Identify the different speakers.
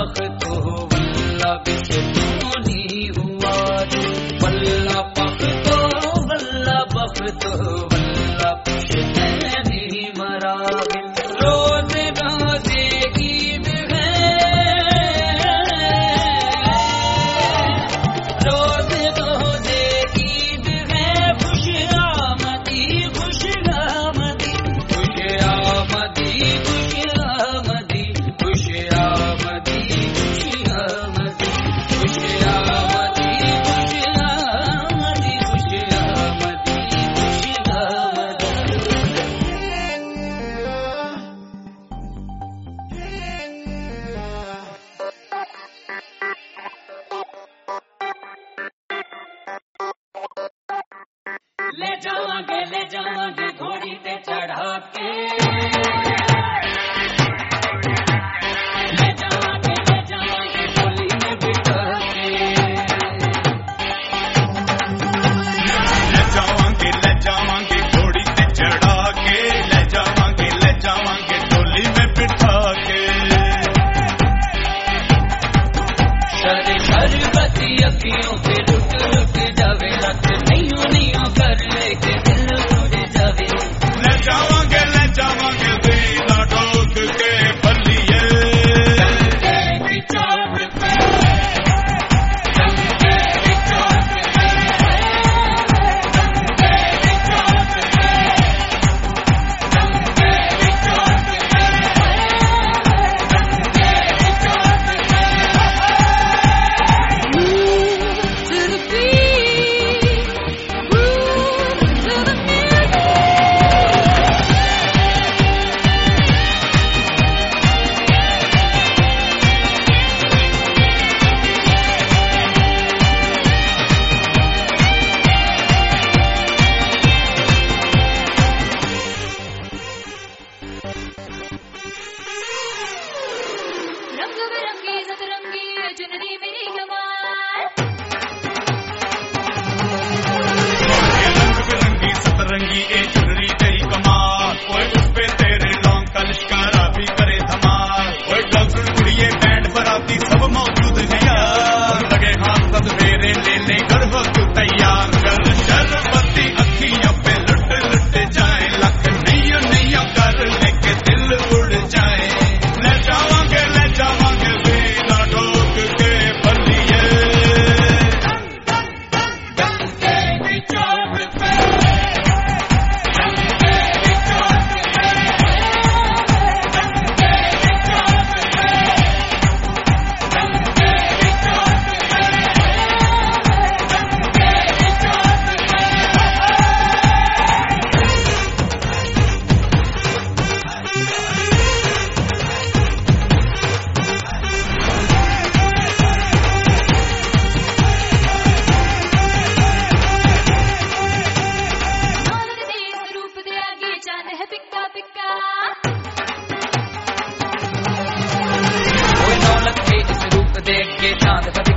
Speaker 1: बख्त हो वल्ला बिच तूनी हुआ वल्ला बख्त हो वल्ला बिच तैनी मरा रोज रोजे ईद है रोज रोजे ईद है खुश आमदी खुश आमदी खुश आमदी खुश आमदी खुश आमदी खुश आमदी खुश आमदी खुश आमदी खुश आमदी खुश आमदी ले जावांगे घोड़ी पे चढ़ा के ले जावांगे डोली में बिठा के
Speaker 2: ले जावांगे घोड़ी पे चढ़ा के ले जावांगे डोली में बिठा के
Speaker 1: शरबती अखियों पे रुक रुक जावे रख नहीं कर लेके दिल उड़ जावे
Speaker 2: ले जावांगे दीना ठोक के बलिए
Speaker 3: रंग बिरंगी सतरंगी चुनरी मेरी कमाल
Speaker 2: रंग बिरंगी सतरंगी ए चुनरी तेरी कमाल कोई उस पे तेरे लौंग का लिश्कारा भी करे धमाल कोई डॉक्टर कुड़िए बैंड बराती सब मौजूद है यार लगे हाथ सवेरे ले कर हो तू तैयार कर शरबती अखियों पे लुट लुट जाए लख नहीं कर लेके दिल उड़ जाए ले जावांगे दीना ठोक के बलिए
Speaker 3: दौलत दे इस रूप दे आगे चांद है पिक्का पिक्का
Speaker 1: कोई दौलत के इस रूप देख के चांद